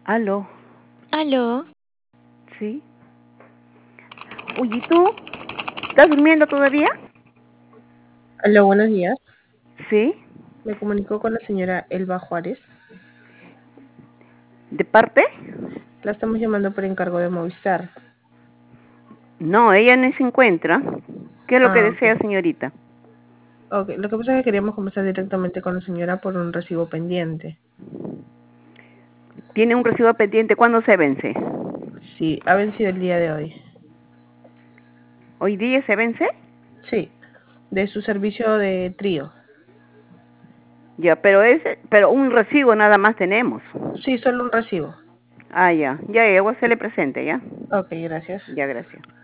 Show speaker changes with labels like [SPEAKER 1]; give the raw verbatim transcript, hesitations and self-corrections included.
[SPEAKER 1] Aló,
[SPEAKER 2] Aló.
[SPEAKER 1] ¿sí? Oye, ¿y tú? ¿Estás durmiendo todavía?
[SPEAKER 3] Aló, buenos días.
[SPEAKER 1] Sí.
[SPEAKER 3] Me comunico con la señora Elba Juárez.
[SPEAKER 1] ¿De parte?
[SPEAKER 3] La estamos llamando por encargo de Movistar.
[SPEAKER 1] No, ella no se encuentra. ¿Qué es lo que
[SPEAKER 3] Ah,
[SPEAKER 1] desea,
[SPEAKER 3] ok.
[SPEAKER 1] señorita?
[SPEAKER 3] Ok, lo que pasa es que queríamos conversar directamente con la señora por un recibo pendiente.
[SPEAKER 1] ¿Tiene un recibo pendiente? ¿Cuándo se vence?
[SPEAKER 3] Sí, ha vencido el día de hoy.
[SPEAKER 1] ¿Hoy día se vence?
[SPEAKER 3] Sí, de su servicio de trío.
[SPEAKER 1] Ya, pero es, pero un recibo nada más tenemos.
[SPEAKER 3] Sí, solo un recibo.
[SPEAKER 1] Ah, ya, ya, ya, voy a hacerle presente, ¿ya?
[SPEAKER 3] Ok, gracias.
[SPEAKER 1] Ya, gracias.